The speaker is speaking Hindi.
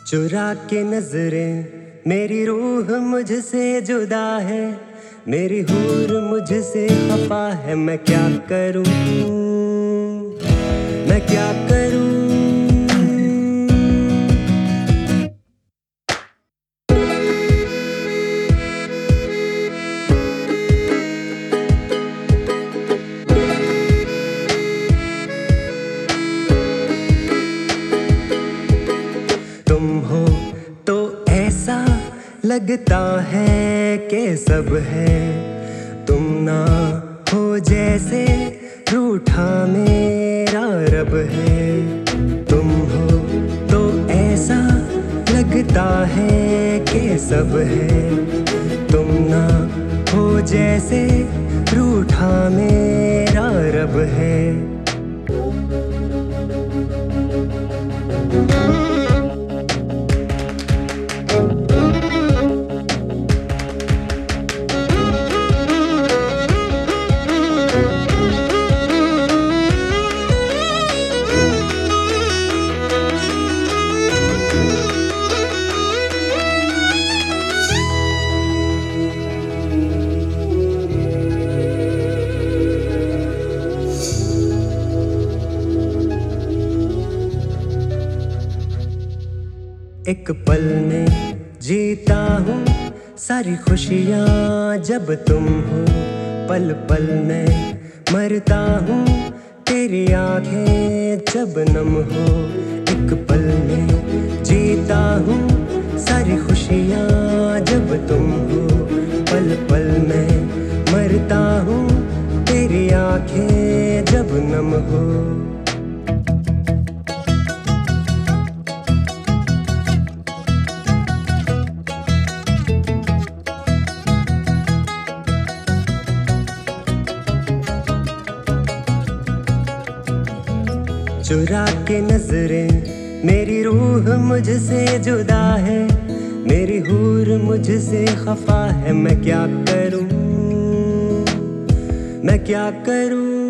चुरा के नजरें मेरी रूह मुझसे जुदा है, मेरी हूर मुझसे खफा है। मैं क्या करूं, मैं क्या करूं। तुम हो तो ऐसा लगता है कि सब है, तुम ना हो जैसे रूठा मेरा रब है। तुम हो तो ऐसा लगता है कि सब है, तुम ना हो जैसे रूठा मेरा रब है। एक पल में जीता हूँ सारी खुशियाँ जब तुम हो, पल पल में मरता हूँ तेरी आंखें जब नम हो। एक पल में जीता हूँ सारी खुशियाँ जब तुम हो, पल पल में मरता हूँ तेरी आंखें जब नम हो। चुरा के नजरें मेरी रूह मुझसे जुदा है, मेरी हूर मुझसे खफा है। मैं क्या करूं, मैं क्या करूं।